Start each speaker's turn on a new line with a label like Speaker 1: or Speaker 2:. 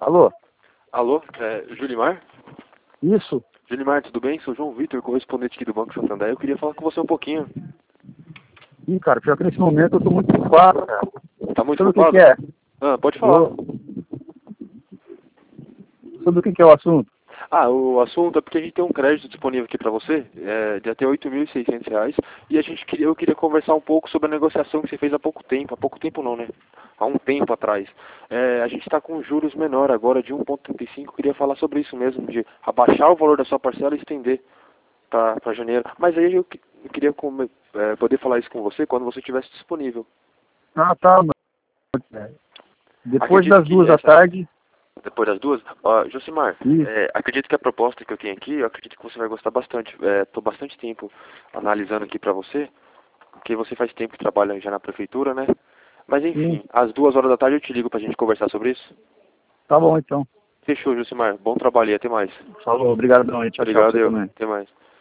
Speaker 1: Alô?
Speaker 2: Alô, Julimar?
Speaker 1: Isso?
Speaker 2: Julimar, tudo bem? Sou João Vitor, correspondente aqui do Banco Santander. Eu queria falar com você um pouquinho.
Speaker 1: Ih, cara, pior que nesse momento eu tô muito ocupado, cara.
Speaker 2: Tá muito
Speaker 1: Sobre
Speaker 2: ocupado?
Speaker 1: o que é?
Speaker 2: Ah, pode falar.
Speaker 1: Sobre o que é o assunto?
Speaker 2: Ah, o assunto é porque a gente tem um crédito disponível aqui para você, de até R$ 8.600, e eu queria conversar um pouco sobre a negociação que você fez há pouco tempo não, né? Há um tempo atrás. A gente está com juros menor agora de 1,35, queria falar sobre isso mesmo, de abaixar o valor da sua parcela e estender para janeiro. Mas aí eu queria poder falar isso com você quando você estivesse disponível.
Speaker 1: Ah, tá, mano. Depois
Speaker 2: Acredito
Speaker 1: das
Speaker 2: que
Speaker 1: 2 da tarde.
Speaker 2: Depois das duas? Ó, Josimar,
Speaker 1: Isso.
Speaker 2: acredito que a proposta que eu tenho aqui, eu acredito que você vai gostar bastante. Estou bastante tempo analisando aqui para você, porque você faz tempo que trabalha já na prefeitura, né? Mas enfim,
Speaker 1: Sim.
Speaker 2: às 2 horas da tarde eu te ligo para a gente conversar sobre isso.
Speaker 1: Tá bom, então.
Speaker 2: Fechou, Josimar. Bom trabalho e até mais.
Speaker 1: Falou, obrigadão aí. Tchau, tchau pra
Speaker 2: Obrigado,
Speaker 1: você
Speaker 2: eu.
Speaker 1: também.
Speaker 2: Até mais.